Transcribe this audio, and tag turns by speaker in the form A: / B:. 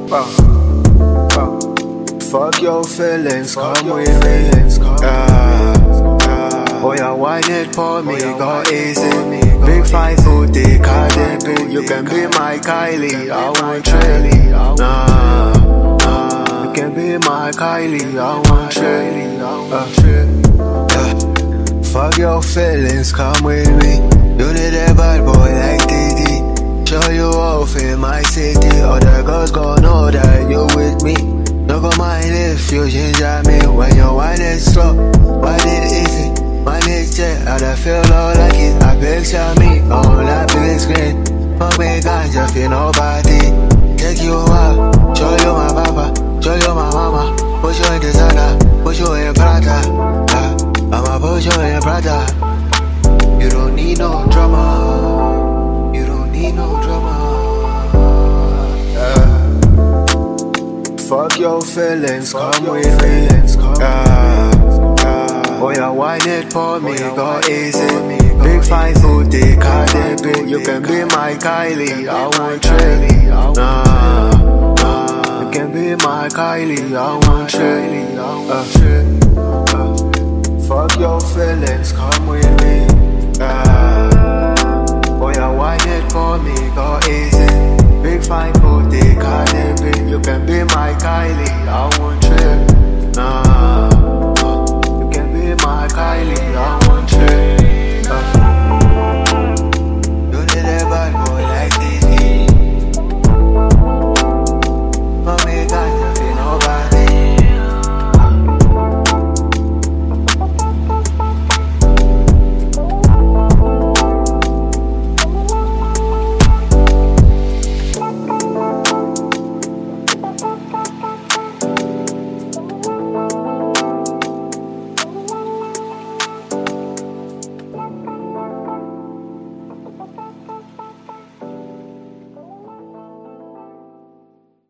A: Fuck your feelings, come with me. Oh, yeah, wine it for me, go easy. Big fine booty, Cardi B. You can be my Kylie, I want Trilly. You can be my Kylie, I want Trilly. Fuck your feelings, come with me. You need a bad boy like TD. Show you off in my city. All the girls gon' know that you with me. No go mind if you ginger me. When your wine is slow, wine it easy. My nature, I feel all like it. I picture me on that big screen. Fuck me ganja, feel nobody. Take you out, show you my papa, show you my mama. Put you in designer, put you in Prada. I'ma put you in Prada. You don't need no drama. You don't need no drama. Fuck your feelings, come with me. Oh, yeah, wine it for me, go easy. Big fine booty, Cardi B. You can be my Kylie, I want Trilly. You can be my Kylie, I want Trilly. Fuck your feelings, come with me. Oh, yeah, wine it for me, go easy. Big fine booty, Cardi B. You can be my Kylie, I